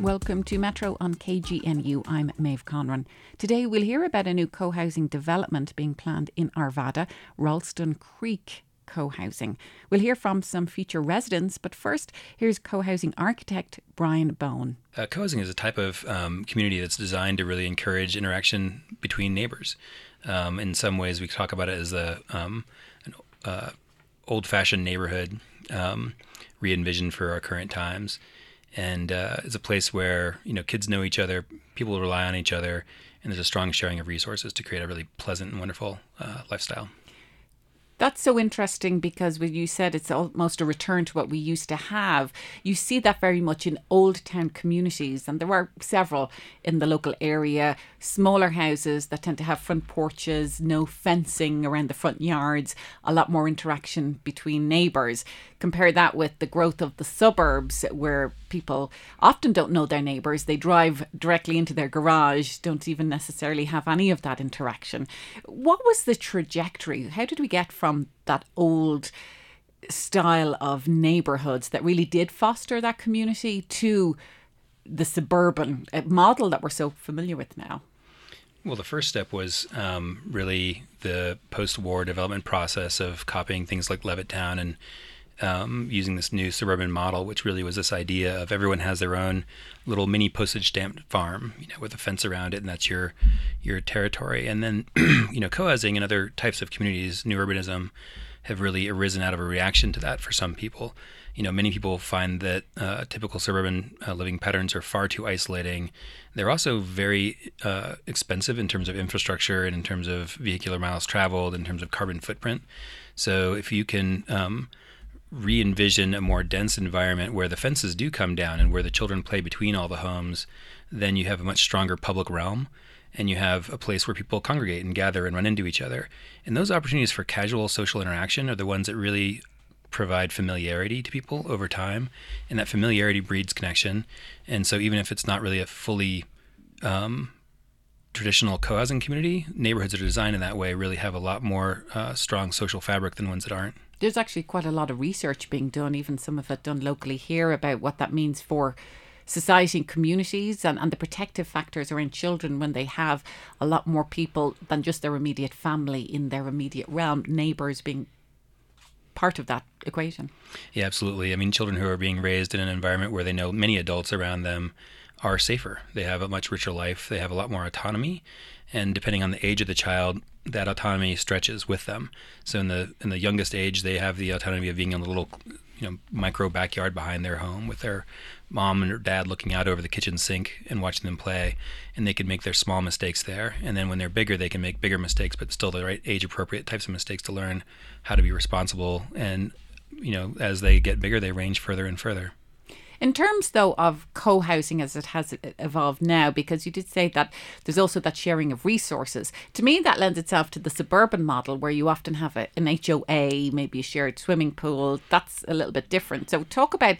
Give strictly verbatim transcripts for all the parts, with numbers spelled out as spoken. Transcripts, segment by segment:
Welcome to Metro on K G N U. I'm Maeve Conran. Today we'll hear about a new co-housing development being planned in Arvada, Ralston Creek Co-housing. We'll hear from some future residents, but first, here's co-housing architect Brian Bone. Uh, co-housing is a type of um, community that's designed to really encourage interaction between neighbors. Um, in some ways, we talk about it as a, um, an uh, old-fashioned neighborhood um, re-envisioned for our current times. And uh, it's a place where, you know, kids know each other, people rely on each other, and there's a strong sharing of resources to create a really pleasant and wonderful uh, lifestyle. That's so interesting because when you said it's almost a return to what we used to have, you see that very much in old town communities, and there are several in the local area, smaller houses that tend to have front porches, no fencing around the front yards, a lot more interaction between neighbours. Compare that with the growth of the suburbs where people often don't know their neighbours. They drive directly into their garage, don't even necessarily have any of that interaction. What was the trajectory? How did we get from that old style of neighbourhoods that really did foster that community to the suburban model that we're so familiar with now? Well, the first step was um, really the post-war development process of copying things like Levittown and Um, using this new suburban model, which really was this idea of everyone has their own little mini postage stamped farm, you know, with a fence around it, and that's your your territory. And then, you know, co-housing and other types of communities, new urbanism, have really arisen out of a reaction to that for some people. You know, many people find that uh, typical suburban uh, living patterns are far too isolating. They're also very uh, expensive in terms of infrastructure and in terms of vehicular miles traveled, in terms of carbon footprint. So if you can um, re-envision a more dense environment where the fences do come down and where the children play between all the homes, then you have a much stronger public realm, and you have a place where people congregate and gather and run into each other. And those opportunities for casual social interaction are the ones that really provide familiarity to people over time, and that familiarity breeds connection. And so even if it's not really a fully um, traditional co-housing community, neighborhoods that are designed in that way really have a lot more uh, strong social fabric than ones that aren't. There's actually quite a lot of research being done, even some of it done locally here, about what that means for society and communities and, and the protective factors around children when they have a lot more people than just their immediate family in their immediate realm, neighbours being part of that equation. Yeah, absolutely. I mean, children who are being raised in an environment where they know many adults around them are safer. They have a much richer life. They have a lot more autonomy. And depending on the age of the child, that autonomy stretches with them. So in the in the youngest age, they have the autonomy of being in a little, you know, micro backyard behind their home with their mom and dad looking out over the kitchen sink and watching them play, and they can make their small mistakes there. And then when they're bigger, they can make bigger mistakes, but still the right age-appropriate types of mistakes to learn how to be responsible. And, you know, as they get bigger, they range further and further. In terms, though, of co-housing as it has evolved now, because you did say that there's also that sharing of resources, to me that lends itself to the suburban model where you often have a, an H O A, maybe a shared swimming pool. That's a little bit different. So talk about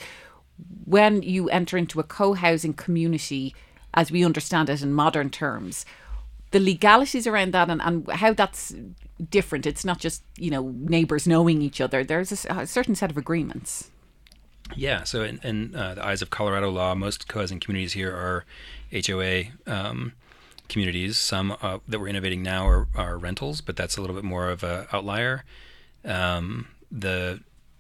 when you enter into a co-housing community, as we understand it in modern terms, the legalities around that and, and how that's different. It's not just, you know, neighbours knowing each other. There's a, a certain set of agreements. Yeah, so in, in uh, the eyes of Colorado law, most co-housing communities here are H O A um, communities. Some uh, that we're innovating now are, are rentals, but that's a little bit more of an outlier. Um, the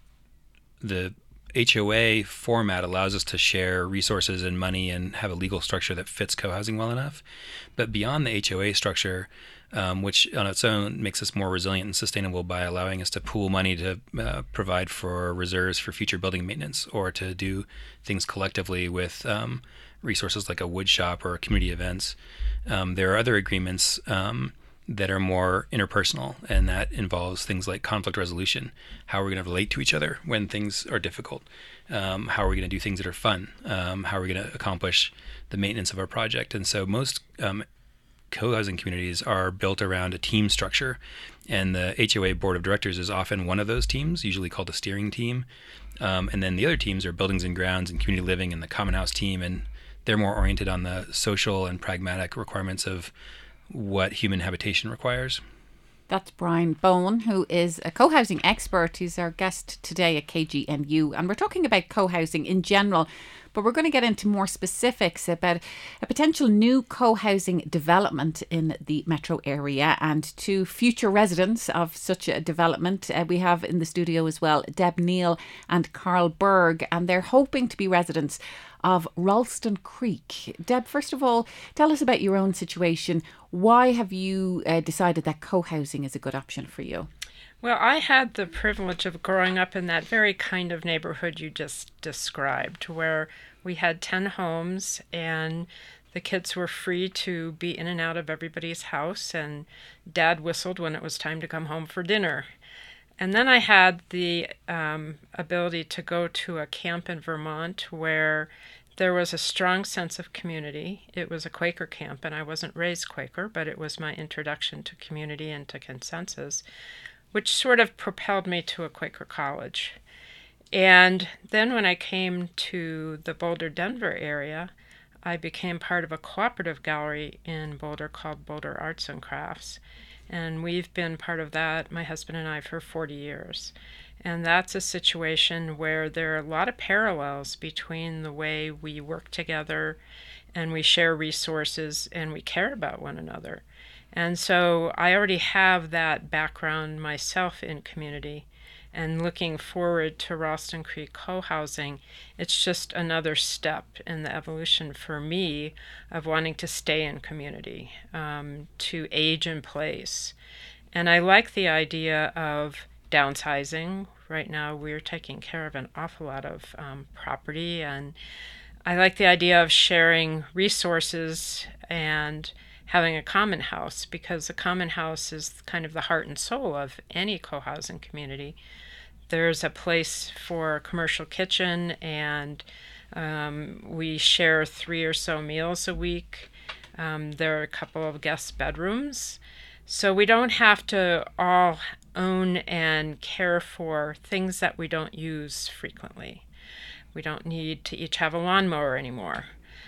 the H O A format allows us to share resources and money and have a legal structure that fits co-housing well enough. But beyond the H O A structure, Um, which on its own makes us more resilient and sustainable by allowing us to pool money to uh, provide for reserves for future building maintenance or to do things collectively with um, resources like a wood shop or community events. Um, there are other agreements um, that are more interpersonal, and that involves things like conflict resolution. How are we going to relate to each other when things are difficult? Um, how are we going to do things that are fun? Um, how are we going to accomplish the maintenance of our project? And so most um, co-housing communities are built around a team structure, and the H O A board of directors is often one of those teams, usually called a steering team. Um, and then the other teams are buildings and grounds and community living and the common house team, and they're more oriented on the social and pragmatic requirements of what human habitation requires. That's Brian Bone, who is a co-housing expert. He's our guest today at K G N U, and we're talking about co-housing in general, But we're going to get into more specifics about a potential new co-housing development in the metro area. And to future residents of such a development, uh, we have in the studio as well Deb Neal and Carl Berg, and they're hoping to be residents of Ralston Creek. Deb, first of all, tell us about your own situation. Why have you uh, decided that co-housing is a good option for you? Well, I had the privilege of growing up in that very kind of neighborhood you just described, where we had ten homes and the kids were free to be in and out of everybody's house, and Dad whistled when it was time to come home for dinner. And then I had the um, ability to go to a camp in Vermont where there was a strong sense of community. It was a Quaker camp, and I wasn't raised Quaker, but it was my introduction to community and to consensus, which sort of propelled me to a Quaker college. And then when I came to the Boulder, Denver area, I became part of a cooperative gallery in Boulder called Boulder Arts and Crafts. And we've been part of that, my husband and I, for forty years. And that's a situation where there are a lot of parallels between the way we work together and we share resources and we care about one another. And so I already have that background myself in community, and looking forward to Ralston Creek co-housing, it's just another step in the evolution for me of wanting to stay in community, um, to age in place. And I like the idea of downsizing. Right now we're taking care of an awful lot of um, property, and I like the idea of sharing resources and having a common house, because the common house is kind of the heart and soul of any co-housing community. There's a place for a commercial kitchen, and um, we share three or so meals a week. Um, there are a couple of guest bedrooms. So we don't have to all own and care for things that we don't use frequently. We don't need to each have a lawnmower anymore.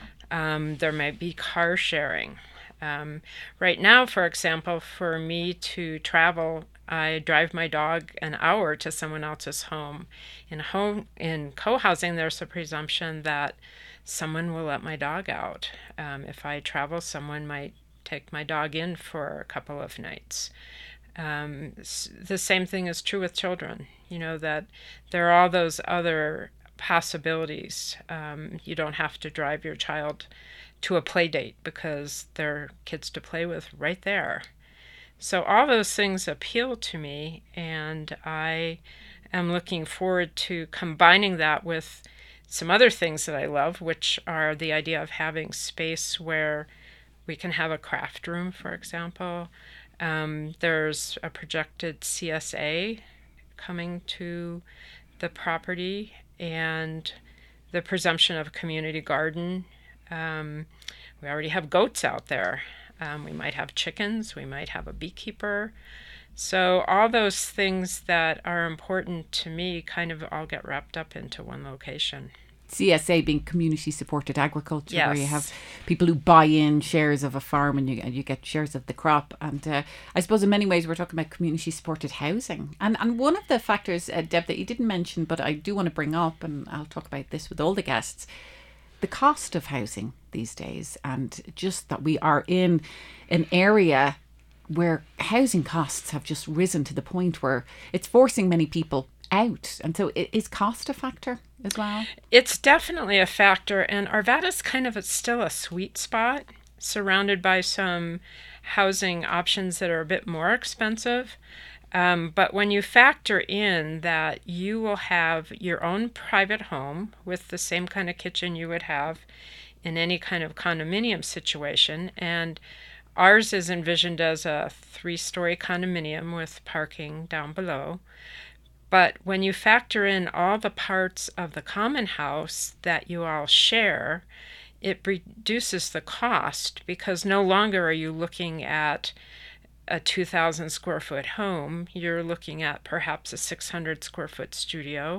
Um, there may be car sharing. Um, right now, for example, for me to travel, I drive my dog an hour to someone else's home. In home in co-housing, there's a presumption that someone will let my dog out. Um, if I travel, someone might take my dog in for a couple of nights. Um, the same thing is true with children. You know, that there are all those other possibilities. Um, you don't have to drive your child to a play date because there are kids to play with right there. So all those things appeal to me, and I am looking forward to combining that with some other things that I love, which are the idea of having space where we can have a craft room, for example. Um, there's a projected C S A coming to the property, and the presumption of a community garden. Um, we already have goats out there. Um, we might have chickens. We might have a beekeeper. So all those things that are important to me kind of all get wrapped up into one location. C S A being community supported agriculture, yes. where you have people who buy in shares of a farm, and you, you get shares of the crop. And uh, I suppose in many ways we're talking about community supported housing. And and one of the factors, uh, Deb, that you didn't mention, but I do want to bring up, and I'll talk about this with all the guests, the cost of housing these days, and just that we are in an area where housing costs have just risen to the point where it's forcing many people out. And so is cost a factor as well? It's definitely a factor, and Arvada's kind of a, still a sweet spot, surrounded by some housing options that are a bit more expensive. Um, but when you factor in that you will have your own private home with the same kind of kitchen you would have in any kind of condominium situation, and ours is envisioned as a three-story condominium with parking down below. But when you factor in all the parts of the common house that you all share, it reduces the cost, because no longer are you looking at a two thousand square foot home. You're looking at perhaps a six hundred square foot studio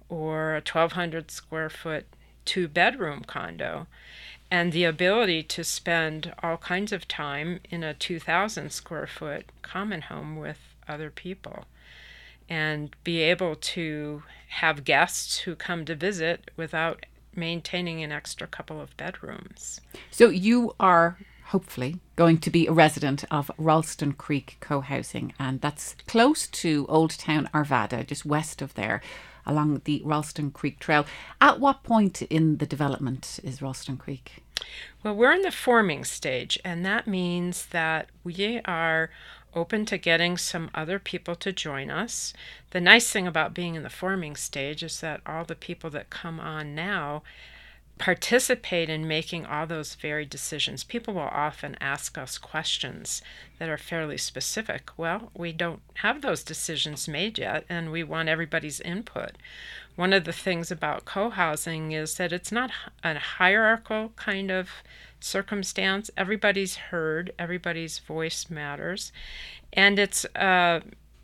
or a twelve hundred square foot two bedroom condo. And the ability to spend all kinds of time in a two thousand square foot common home with other people, and be able to have guests who come to visit without maintaining an extra couple of bedrooms. So you are hopefully going to be a resident of Ralston Creek Co-housing, and that's close to Old Town Arvada, just west of there, along the Ralston Creek Trail. At what point in the development is Ralston Creek? Well, we're in the forming stage, and that means that we are open to getting some other people to join us. The nice thing about being in the forming stage is that all the people that come on now participate in making all those very decisions. People will often ask us questions that are fairly specific. Well, we don't have those decisions made yet, and we want everybody's input. One of the things about co-housing is that it's not a hierarchical kind of circumstance. Everybody's heard, everybody's voice matters, and it's a,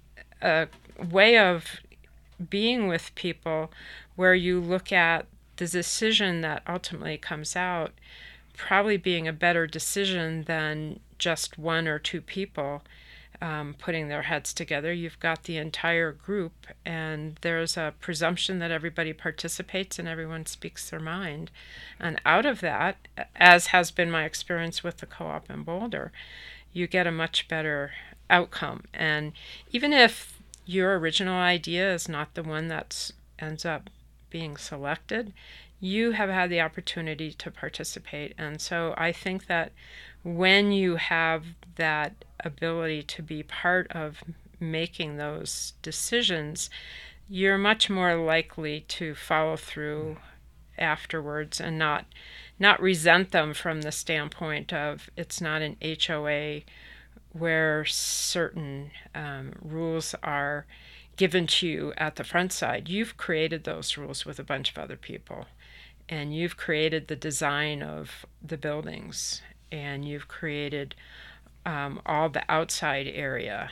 a way of being with people where you look at the decision that ultimately comes out probably being a better decision than just one or two people um, putting their heads together. You've got the entire group, and there's a presumption that everybody participates and everyone speaks their mind. And out of that, as has been my experience with the co-op in Boulder, you get a much better outcome. And even if your original idea is not the one that ends up being selected, you have had the opportunity to participate. And so I think that when you have that ability to be part of making those decisions, you're much more likely to follow through afterwards and not not resent them from the standpoint of it's not an H O A where certain um, rules are given to you at the front side. You've created those rules with a bunch of other people, and you've created the design of the buildings, and you've created um, all the outside area,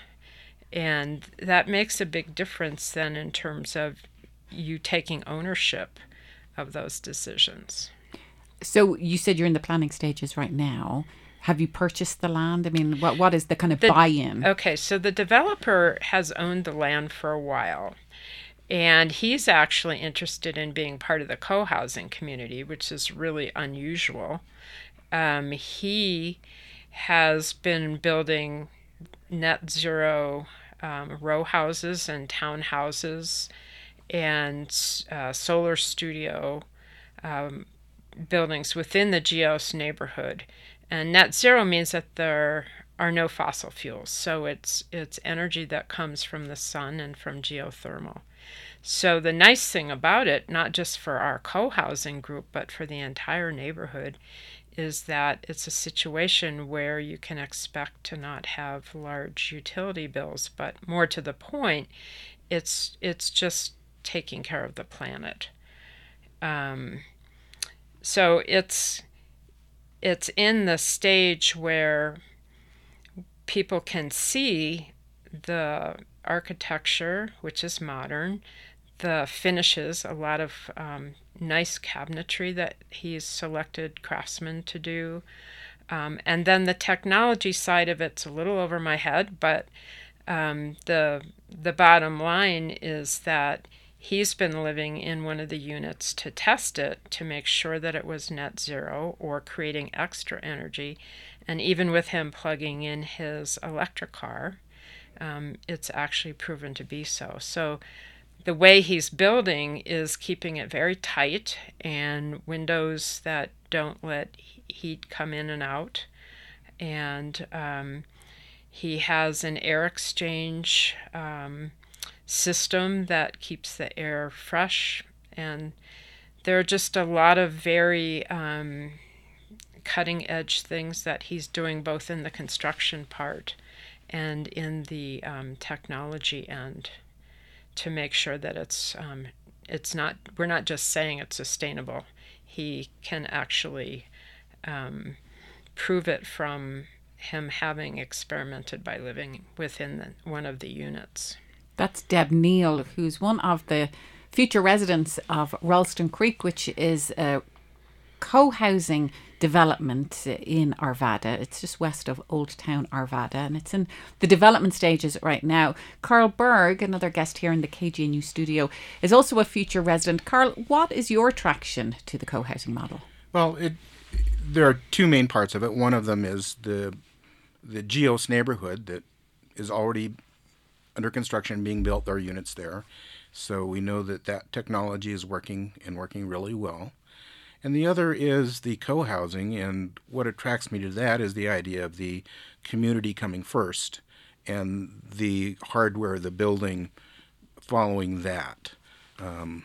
and that makes a big difference then in terms of you taking ownership of those decisions. So you said you're in the planning stages right now. Have you purchased the land? I mean, what what is the kind of the, buy-in? Okay, so the developer has owned the land for a while, and he's actually interested in being part of the co-housing community, which is really unusual. Um, he has been building net zero um, row houses and townhouses and uh, solar studio um, buildings within the Geos neighborhood. And net zero means that there are no fossil fuels. So it's it's energy that comes from the sun and from geothermal. So the nice thing about it, not just for our co-housing group, but for the entire neighborhood, is that it's a situation where you can expect to not have large utility bills. But more to the point, it's it's just taking care of the planet. Um, so it's... It's in the stage where people can see the architecture, which is modern, the finishes, a lot of um, nice cabinetry that he's selected craftsmen to do. Um, and then the technology side of it's a little over my head, but um, the the bottom line is that he's been living in one of the units to test it to make sure that it was net zero or creating extra energy. And even with him plugging in his electric car, um, it's actually proven to be so. So the way he's building is keeping it very tight and windows that don't let heat come in and out. And um, he has an air exchange um, system that keeps the air fresh, and there are just a lot of very um, cutting edge things that he's doing both in the construction part and in the um, technology end to make sure that it's um, it's not we're not just saying it's sustainable. He can actually um, prove it from him having experimented by living within the, one of the units. That's Deb Neal, who's one of the future residents of Ralston Creek, which is a co-housing development in Arvada. It's just west of Old Town Arvada, and it's in the development stages right now. Carl Berg, another guest here in the K G N U studio, is also a future resident. Carl, what is your attraction to the co-housing model? Well, it, there are two main parts of it. One of them is the the Geos neighborhood that is already under construction, being built. There are units there. So we know that that technology is working and working really well. And the other is the co-housing, and what attracts me to that is the idea of the community coming first and the hardware, the building following that. Um,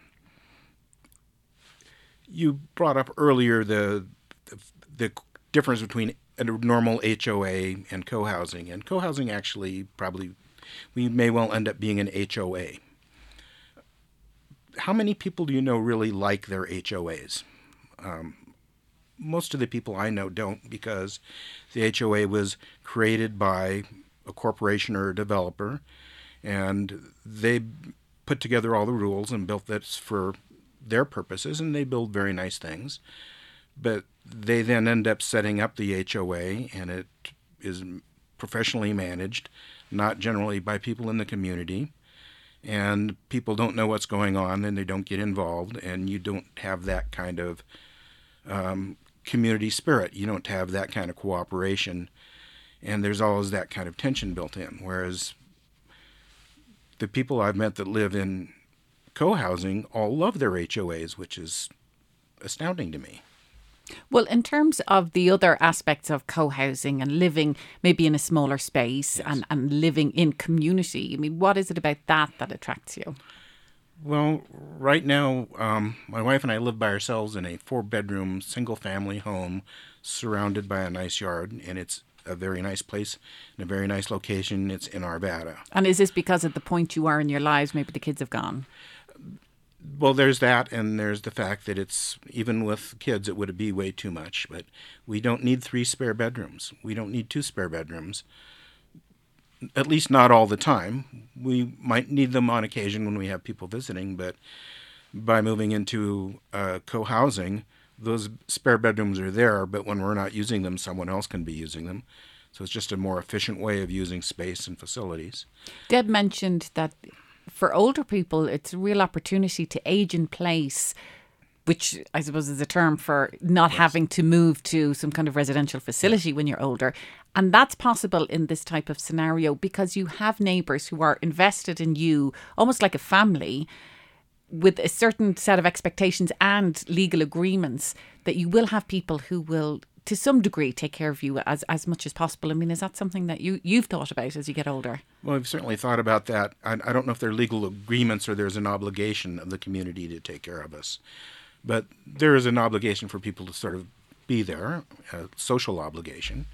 you brought up earlier the, the the difference between a normal H O A and co-housing, and co-housing actually probably, we may well end up being an H O A. How many people do you know really like their H O As? Um, most of the people I know don't, because the H O A was created by a corporation or a developer, and they put together all the rules and built this for their purposes, and they build very nice things. But they then end up setting up the H O A, and it is professionally managed, not generally by people in the community. And people don't know what's going on, and they don't get involved, and you don't have that kind of um, community spirit. You don't have that kind of cooperation, and there's always that kind of tension built in. Whereas the people I've met that live in co-housing all love their H O As, which is astounding to me. Well, in terms of the other aspects of co-housing and living maybe in a smaller space, yes, and, and living in community, I mean, what is it about that that attracts you? Well, right now, um, my wife and I live by ourselves in a four-bedroom, single-family home surrounded by a nice yard, and it's a very nice place in a very nice location. It's in Arvada. And is this because at the point you are in your lives, maybe the kids have gone? Well, there's that, and there's the fact that it's, even with kids, it would be way too much. But we don't need three spare bedrooms. We don't need two spare bedrooms, at least not all the time. We might need them on occasion when we have people visiting, but by moving into uh, co-housing, those spare bedrooms are there, but when we're not using them, someone else can be using them. So it's just a more efficient way of using space and facilities. Deb mentioned that for older people, it's a real opportunity to age in place, which I suppose is a term for not yes. having to move to some kind of residential facility when you're older. And that's possible in this type of scenario because you have neighbours who are invested in you, almost like a family, with a certain set of expectations and legal agreements that you will have people who will, to some degree, take care of you as, as much as possible. I mean, is that something that you, you've thought about as you get older? Well, I've certainly thought about that. I, I don't know if they're legal agreements or there's an obligation of the community to take care of us. But there is an obligation for people to sort of be there, a social obligation.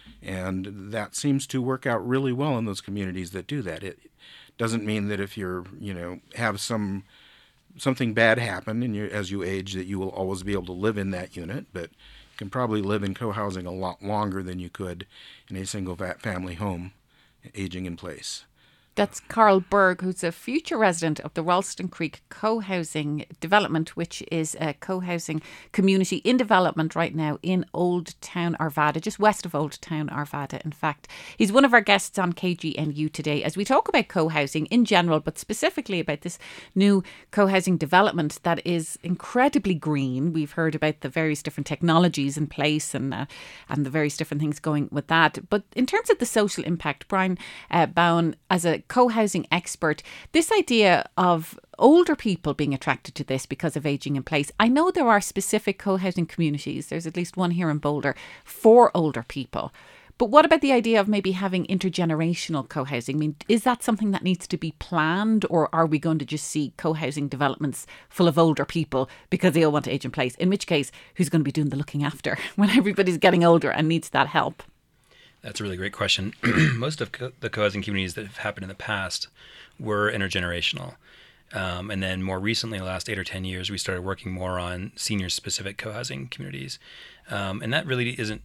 And that seems to work out really well in those communities that do that. It doesn't mean that if you're, you know, have some something bad happen and you as you age that you will always be able to live in that unit, but you can probably live in co-housing a lot longer than you could in a single family home aging in place. That's Carl Berg, who's a future resident of the Ralston Creek Co-housing Development, which is a co-housing community in development right now in Old Town Arvada, just west of Old Town Arvada, in fact. He's one of our guests on K G N U today as we talk about co-housing in general, but specifically about this new co-housing development that is incredibly green. We've heard about the various different technologies in place and uh, and the various different things going with that. But in terms of the social impact, Brian uh, Bowen, as a co-housing expert, this idea of older people being attracted to this because of aging in place. I know there are specific co-housing communities. There's at least one here in Boulder for older people. But what about the idea of maybe having intergenerational co-housing? I mean, is that something that needs to be planned, or are we going to just see co-housing developments full of older people because they all want to age in place? In which case, who's going to be doing the looking after when everybody's getting older and needs that help? That's a really great question. Most of co- the co-housing communities that have happened in the past were intergenerational. Um, and then more recently, in the last eight or ten years, we started working more on senior-specific co-housing communities. Um, and that really isn't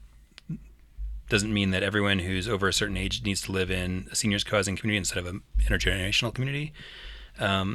doesn't mean that everyone who's over a certain age needs to live in a seniors co-housing community instead of an intergenerational community. Um,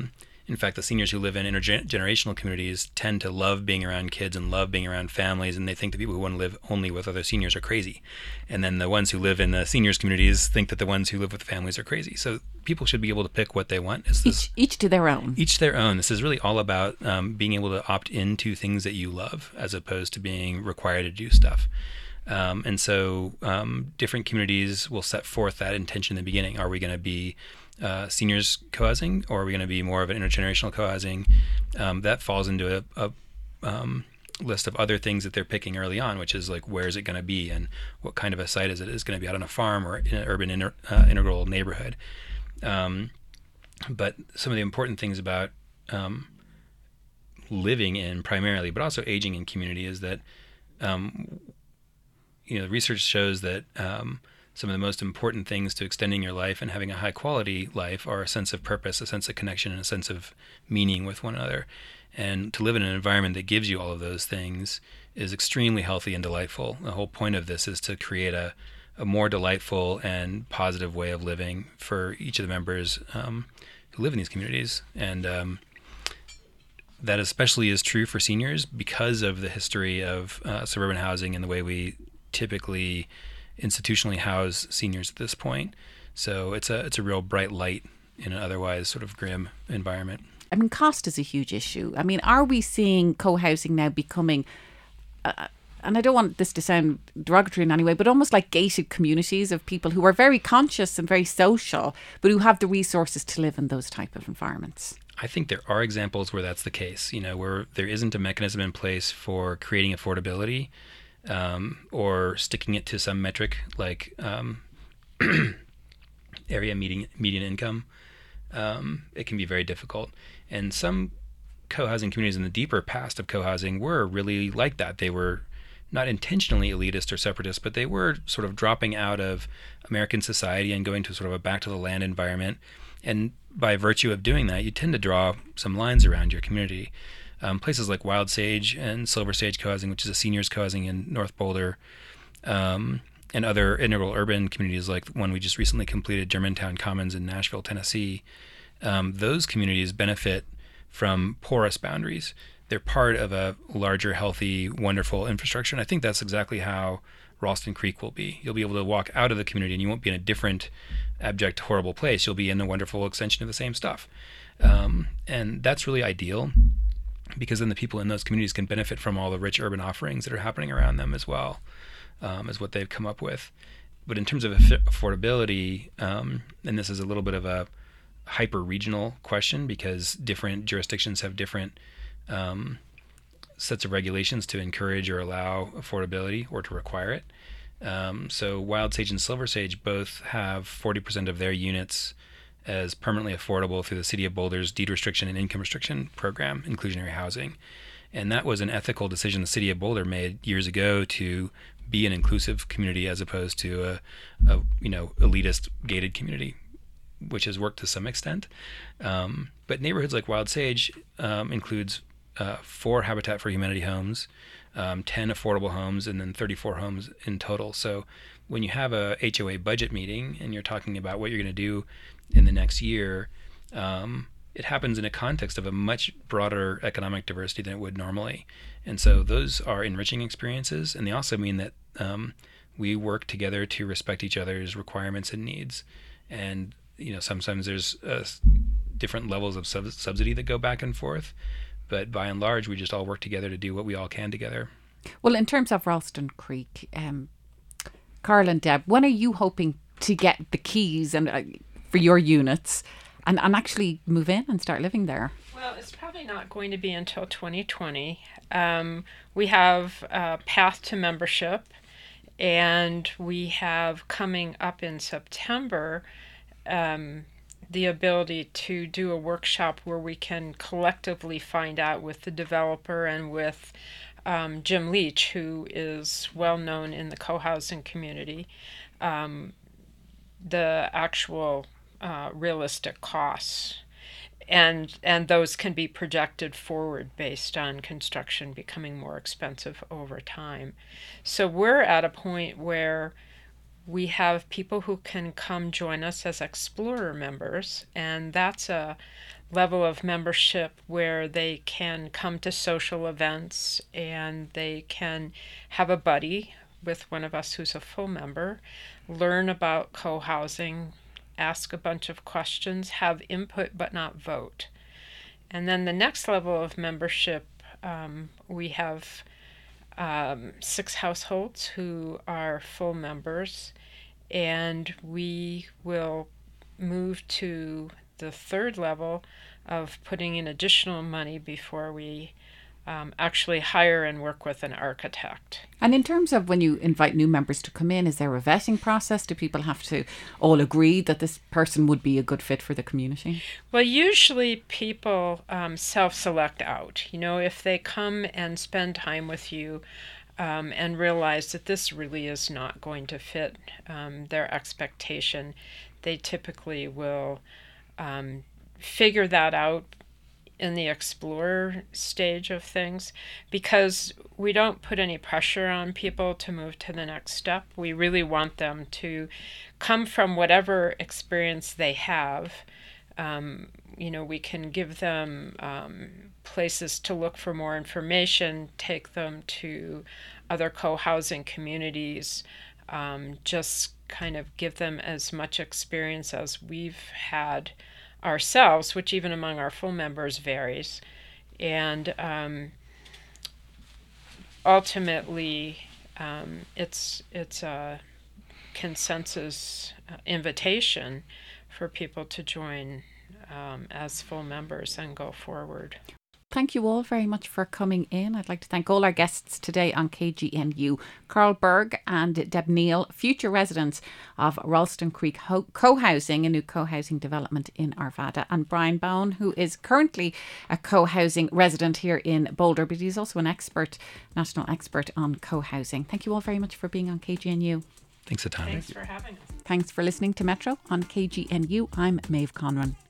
In fact, the seniors who live in intergenerational communities tend to love being around kids and love being around families, and they think the people who want to live only with other seniors are crazy. And then the ones who live in the seniors communities think that the ones who live with families are crazy. So people should be able to pick what they want. It's this, each, each to their own. Each to their own. This is really all about um, being able to opt into things that you love as opposed to being required to do stuff. Um, and so um, different communities will set forth that intention in the beginning. Are we going to be uh, seniors co-housing, or are we going to be more of an intergenerational co-housing? Um, that falls into a, a um, list of other things that they're picking early on, which is like, where is it going to be and what kind of a site is it? Is it going to be out on a farm or in an urban inter, uh, integral neighborhood? Um, but some of the important things about um, living in primarily, but also aging in community is that um, you know, research shows that um, some of the most important things to extending your life and having a high quality life are a sense of purpose, a sense of connection, and a sense of meaning with one another. And to live in an environment that gives you all of those things is extremely healthy and delightful. The whole point of this is to create a, a more delightful and positive way of living for each of the members um, who live in these communities. And um, that especially is true for seniors because of the history of uh, suburban housing and the way we typically institutionally house seniors at this point. So it's a it's a real bright light in an otherwise sort of grim environment. I mean, cost is a huge issue. I mean, are we seeing co-housing now becoming, uh, and I don't want this to sound derogatory in any way, but almost like gated communities of people who are very conscious and very social, but who have the resources to live in those type of environments? I think there are examples where that's the case, you know, where there isn't a mechanism in place for creating affordability. Um, or sticking it to some metric like um, area median, median income, um, it can be very difficult. And some co-housing communities in the deeper past of co-housing were really like that. They were not intentionally elitist or separatist, but they were sort of dropping out of American society and going to sort of a back to the land environment. And by virtue of doing that, you tend to draw some lines around your community. Um, places like Wild Sage and Silver Sage co-housing, which is a seniors co-housing in North Boulder, um, and other integral urban communities like one we just recently completed, Germantown Commons in Nashville, Tennessee. Um, those communities benefit from porous boundaries. They're part of a larger, healthy, wonderful infrastructure. And I think that's exactly how Ralston Creek will be. You'll be able to walk out of the community and you won't be in a different, abject, horrible place. You'll be in a wonderful extension of the same stuff. Um, and that's really ideal, because then the people in those communities can benefit from all the rich urban offerings that are happening around them as well, um, is what they've come up with. But in terms of affordability, um, and this is a little bit of a hyper-regional question because different jurisdictions have different um, sets of regulations to encourage or allow affordability or to require it. Um, so Wild Sage and Silver Sage both have forty percent of their units as permanently affordable through the City of Boulder's deed restriction and income restriction program, inclusionary housing. And that was an ethical decision the City of Boulder made years ago to be an inclusive community as opposed to a, a you know, elitist gated community, which has worked to some extent. Um, but neighborhoods like Wild Sage um, includes uh, four Habitat for Humanity homes, um, ten affordable homes, and then thirty-four homes in total. So when you have a H O A budget meeting and you're talking about what you're going to do in the next year, um, it happens in a context of a much broader economic diversity than it would normally. And so those are enriching experiences, and they also mean that um, we work together to respect each other's requirements and needs. And you know, sometimes there's uh, different levels of sub- subsidy that go back and forth, but by and large, we just all work together to do what we all can together. Well, in terms of Ralston Creek, um, Carl and Deb, when are you hoping to get the keys and uh, for your units and, and actually move in and start living there? Well, it's probably not going to be until twenty twenty. Um, we have a path to membership, and we have coming up in September um, the ability to do a workshop where we can collectively find out with the developer and with um, Jim Leach, who is well known in the co-housing community, um, the actual uh, realistic costs. And and those can be projected forward based on construction becoming more expensive over time. So we're at a point where we have people who can come join us as Explorer members, and that's a level of membership where they can come to social events and they can have a buddy with one of us who's a full member, learn about co-housing, ask a bunch of questions, have input but not vote. And then the next level of membership, um, we have um, six households who are full members, and we will move to the third level of putting in additional money before we um, actually hire and work with an architect. And in terms of when you invite new members to come in, is there a vetting process? Do people have to all agree that this person would be a good fit for the community? Well, usually people um, self-select out. You know, if they come and spend time with you um, and realize that this really is not going to fit um, their expectation, they typically will um, figure that out in the explore stage of things, because we don't put any pressure on people to move to the next step. We really want them to come from whatever experience they have. Um, you know, we can give them um, places to look for more information, take them to other co-housing communities, um, just kind of give them as much experience as we've had ourselves, which even among our full members varies. And um, ultimately, um, it's it's a consensus invitation for people to join um, as full members and go forward. Thank you all very much for coming in. I'd like to thank all our guests today on K G N U, Carl Berg and Deb Neal, future residents of Ralston Creek Ho- Co-Housing, a new co-housing development in Arvada, and Brian Bone, who is currently a co-housing resident here in Boulder, but he's also an expert, national expert on co-housing. Thank you all very much for being on K G N U. Thanks a ton. Thanks for having us. Thanks for listening to Metro on K G N U. I'm Maeve Conran.